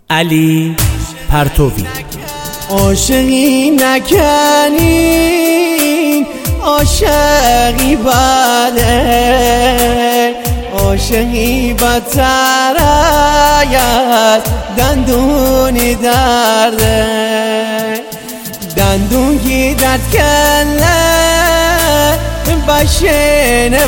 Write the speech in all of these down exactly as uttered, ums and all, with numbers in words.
علی پرتوی. عاشقی نکنین عاشقی بده، عاشقی بدتر از دندونی درده، دندون کی درد کله بشین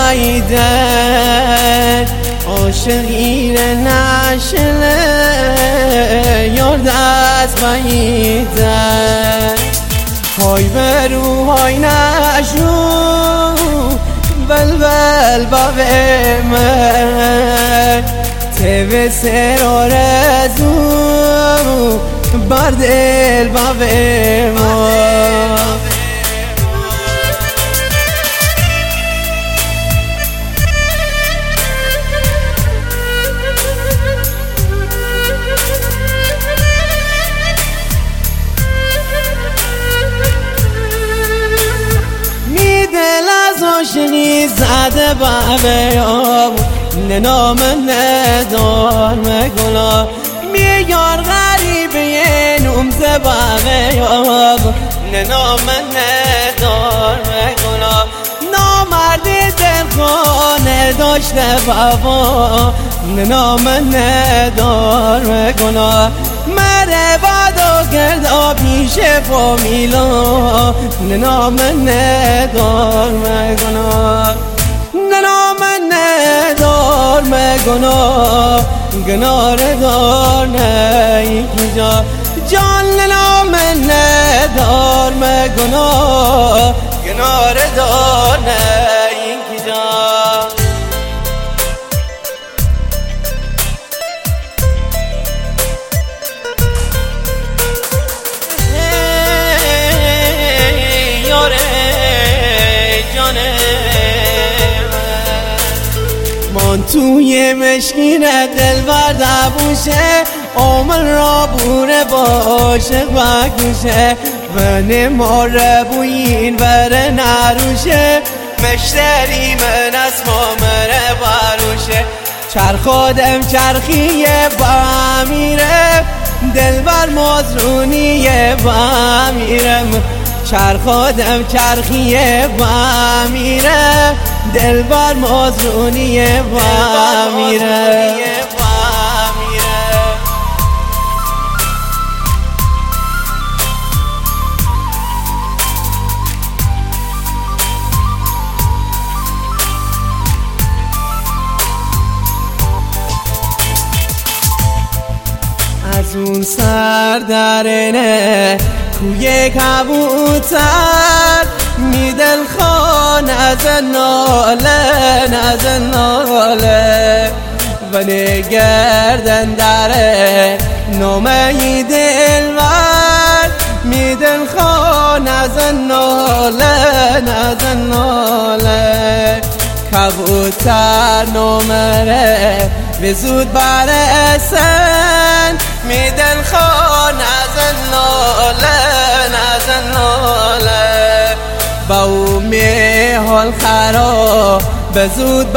وایده، عاشقی نشله یار دست بایده، های برو های نشو بلبل بابه من تیوه سر آرزو بر دل بابه من. عاشقی زده بابه نام ندار مگلا میار غریبه نومز بابه نام ندار مگلا نامرد دل خانه داشته بابا نام ندار مگلا مره بادو کرده پیش فامیلا نام ندار مگنا نام ندار مگنا گناه دار نه کجا جان نام ندار مگنا گناه دار نه کجا. من توی مشکین دل برده بوشه عمر را بوره باشه و گوشه و نماره بوین بره نروشه مشتری من از مامره باروشه چرخادم چرخیه با میره دل بر مازرونیه با میرم چرخادم چرخیه با میره دل بر مازرونیه با میره. از اون سر درنه کوی کبوتر میدل خان از ناله از ناله و نگردن داره نامه دلور میدل خان از ناله از ناله کبوتر نمره به زود برسن میدل خان از ناله از ناله با اومی حال خراب به زود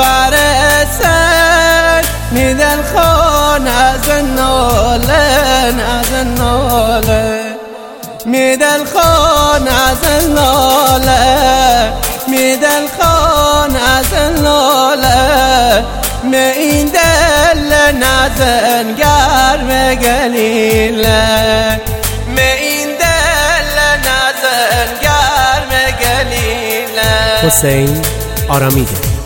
برسن میدل خان از ناله از ناله میدل خان از ناله میدل خان از ناله می این دل نزن گرم گلیله می این دل نزن گرم گلیله. حسین آرامیده.